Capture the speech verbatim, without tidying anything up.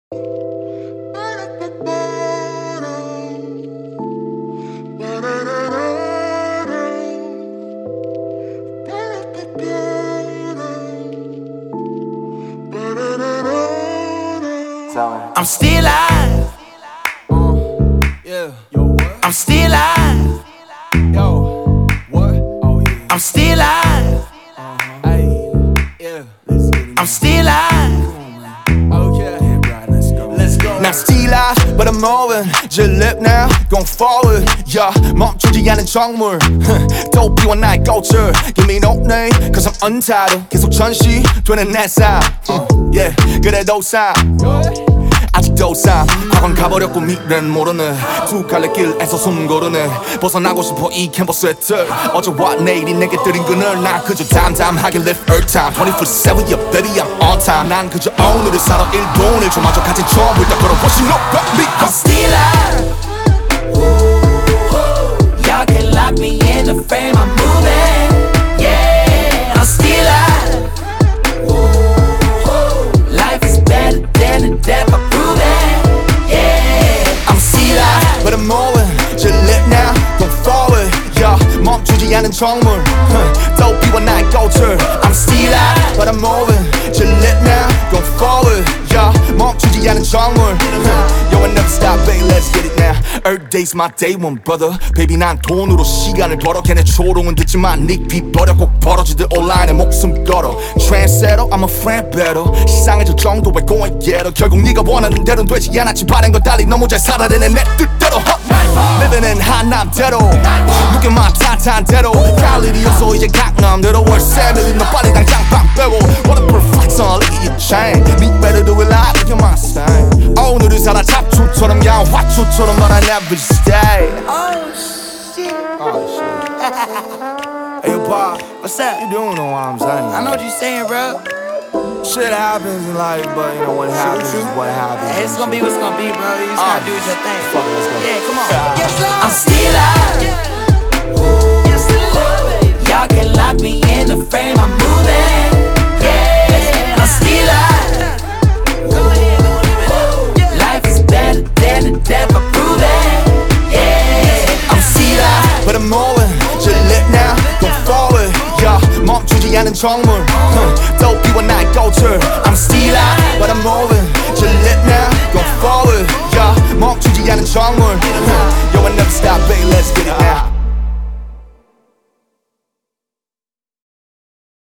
I'm still alive. Uh, yeah. Yo, what? I'm still alive. Yo, what? Oh yeah. I'm still alive. Uh-huh. Ay, yeah. Let's get it. I'm still alive. Okay. Yeah, right, let's go. Let's go. I'm still alive, but I'm moving. Just live now, going forward. Yeah, 멈추지 않은 정물. 도피와 나의 culture. Give me no name, cause I'm untitled. 계속 전시되는 내 삶. Yeah, 그래도 삶. 아직도 삶 과거는 가버렸고 미래는 모르네 두 갈래 길에서 숨 고르네 벗어나고 싶어 이 캔버스의 틀 어제와 내일이 내게 들인 그늘 난 그저 담담하게 live earth time twenty-four seven yeah baby I'm on time 난 그저 오늘을 살아 일 분 일 초마저 가진 처음을 다 걸어보신 no me I'm still alive. Y'all can't lock me in the frame I'm moving. Yeah, I'm still alive. Life is better than the death I prove it. Yeah, I'm still alive. But I'm moving, just live now, going forward. Yeah, 멈추지 않은 정물 도피와 나의 culture. I'm still alive, but I'm moving, just live now, going forward. Yeah, 멈추지 않은 정물 Yo, I never stop, baby, let's get it now. Earth day's my day one, brother. Baby, 난 돈으로 시간을 벌어. 걔네 초롱은 듣지만 닉비 버려. 꼭 벌어지들 온라인에 목숨 걸어. Trendsetter, I'm a friend better. 시상의 저 정도에 go and get her. 결국 네가 원하는 대로는 되지 않았지. 바른 건 달리 너무 잘 살아내네 내 뜻대로. Living in 한남대로 느껴만 탄탄 대로. 갈 일이 없어 이제 강남대로. 월세 밀린 너 빨리 당장 빵 빼고. What a perfect song, look at your chain. Me better do it live, look at my style. 오늘을 살아 잡초처럼 야 화초처럼 but I never stay. Oh shit. Oh shit. Hey Pop, What's up? you doing know what I'm saying? I know what you're saying, bro. Shit happens in life, but you know what happens is what happens. Hey, it's gonna be what's gonna be, bro. You just gotta do your thing. Fuck it, let's go. Yeah, come on. I'm still alive. Y'all can't lock me in the frame I'm moving. Yeah, I'm still alive. Life is better than the death I prove it. Yeah, I'm still alive. But I'm moving, just live now, go forward. Yeah, 멈추지 않은 정물 도피와 나의 culture. I'm still alive, but I'm moving, just live now, go forward. Yeah, 멈추지 않은 정물 Yo, I never stop, baby, let's get it now.